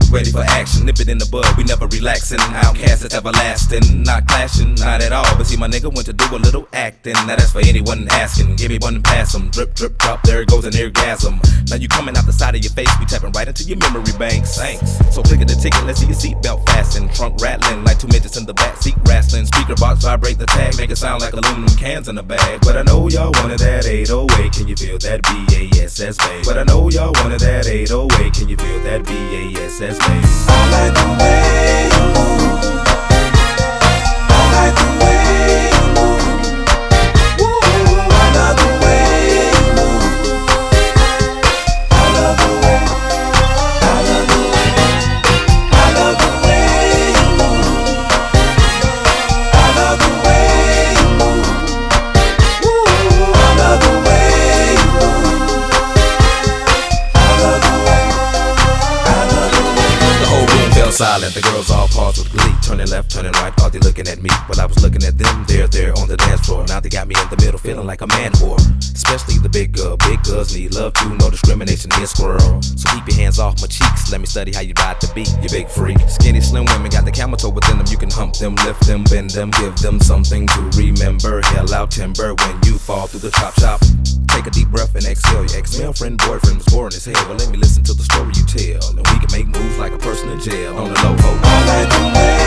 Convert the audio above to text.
ready for action, nip it in the bud, we never relaxing. Outcast is everlasting, not clashing, not at all. But see, my nigga went to do a little acting. Now that's for anyone asking. Give me one and pass 'em. Drip, drip, drop, there goes an orgasm. Now you coming out the side of your face, we tapping right into your memory banks. Thanks. So click at the ticket, let's see your seatbelt fasten. Trunk rattling like two midgets in the back seat wrestling. Speaker box vibrate the tag, make it sound like aluminum cans in a bag. But I know y'all wanted that 808, can you feel that BASS bass? But I know y'all wanted that 808, can you feel that BASS bass? I like the way you move. I like the way you move. Woo, I love the way you move. I love the way, I love the way, I love the way you move. I love the way you move. Woo, I love the way you move. I love the way, I love the way. The whole room fell silent, the girls all paused with glee. Turning left, turning right, thought they looking at me. But I was looking at them, there on the dance floor. Now they got me in the middle, feeling like a man whore. Especially the big girl, big girls need love too. No discrimination here, squirrel. So keep your hands off my cheeks, let me study how you ride the beat, you big freak. Skinny, slim women got the camel toe within them. You can hump them, lift them, bend them, give them something to remember. Hell out timber when you fall through the chop shop. Take a deep breath and exhale. Your ex-girlfriend, boyfriend was boring as hell. Well, let me listen to the story you tell, and we can make moves like a person in jail on the low. I like the way